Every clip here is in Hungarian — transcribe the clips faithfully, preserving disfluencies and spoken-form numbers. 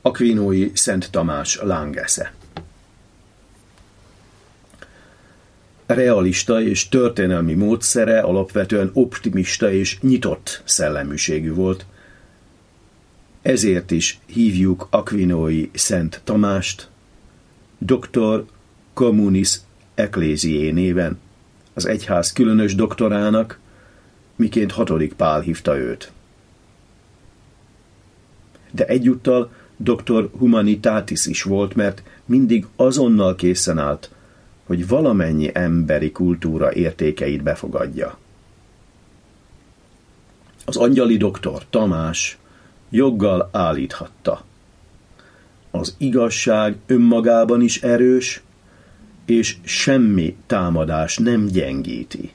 Aquinói Szent Tamás Langesze. Realista és történelmi módszere alapvetően optimista és nyitott szelleműségű volt. Ezért is hívjuk Aquinói Szent Tamást Doctor Communis Ecclesiae néven, az egyház különös doktorának, miként hatodik Pál hívta őt. De egyúttal Doctor Humanitatis is volt, mert mindig azonnal készen állt, hogy valamennyi emberi kultúra értékeit befogadja. Az angyali doktor Tamás joggal állíthatta: az igazság önmagában is erős, és semmi támadás nem gyengíti.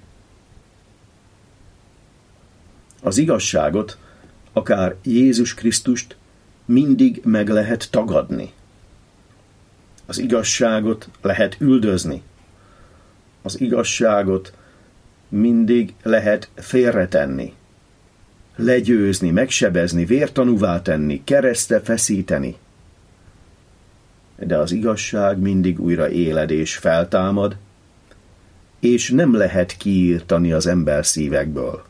Az igazságot, akár Jézus Krisztust mindig meg lehet tagadni. Az igazságot lehet üldözni. Az igazságot mindig lehet félretenni, legyőzni, megsebezni, vértanúvá tenni, keresztre feszíteni. De az igazság mindig újra éled és feltámad, és nem lehet kiírtani az ember szívekből.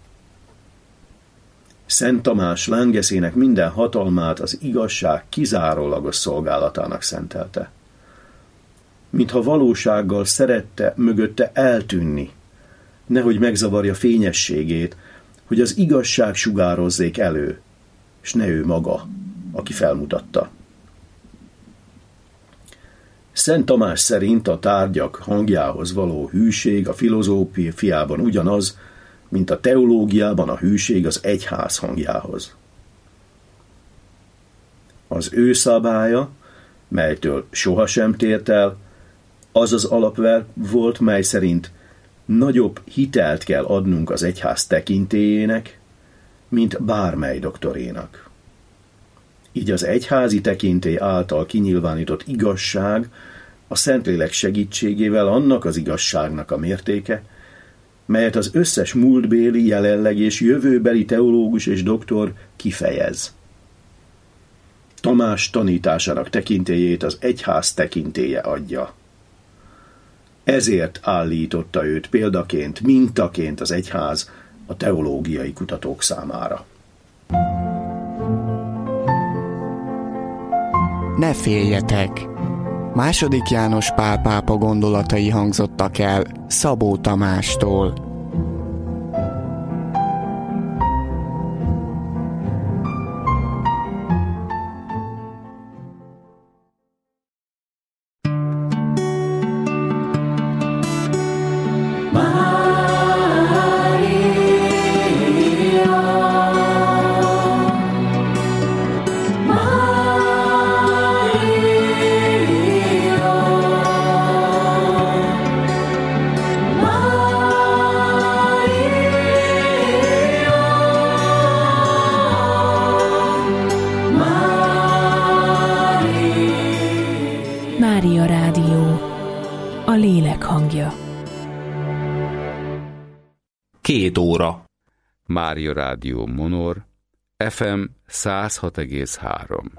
Szent Tamás Langeszének minden hatalmát az igazság kizárólagos szolgálatának szentelte. Mintha valósággal szerette mögötte eltűnni, nehogy megzavarja fényességét, hogy az igazság sugározzék elő, és ne ő maga, aki felmutatta. Szent Tamás szerint a tárgyak hangjához való hűség a filozófiában ugyanaz, mint a teológiában a hűség az egyház hangjához. Az ő szabálya, melytől sohasem tért el, az az alapelv volt, mely szerint nagyobb hitelt kell adnunk az egyház tekintélyének, mint bármely doktorénak. Így az egyházi tekintély által kinyilvánított igazság a Szentlélek segítségével annak az igazságnak a mértéke, melyet az összes múltbéli, jelenleg és jövőbeli teológus és doktor kifejez. Tamás tanításának tekintélyét az egyház tekintélye adja. Ezért állította őt példaként, mintaként az egyház a teológiai kutatók számára. Ne féljetek! Második János Pál pápa gondolatai hangzottak el Szabó Tamástól. Mária Rádió, a lélek hangja. Két óra. Mária Rádió Monor, ef em száz hat egész három.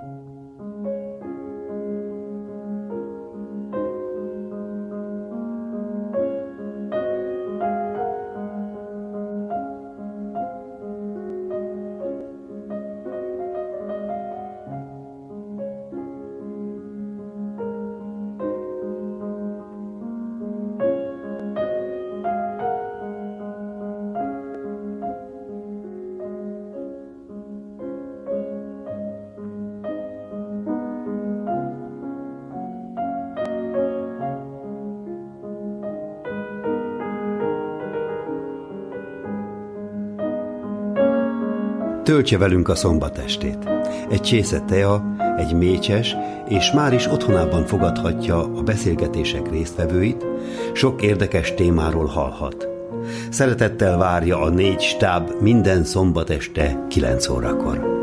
Töltse velünk a szombatestét. Egy csésze tea, egy mécses, és már is otthonában fogadhatja a beszélgetések résztvevőit, sok érdekes témáról hallhat. Szeretettel várja a négy stáb minden szombat este kilenc órakor.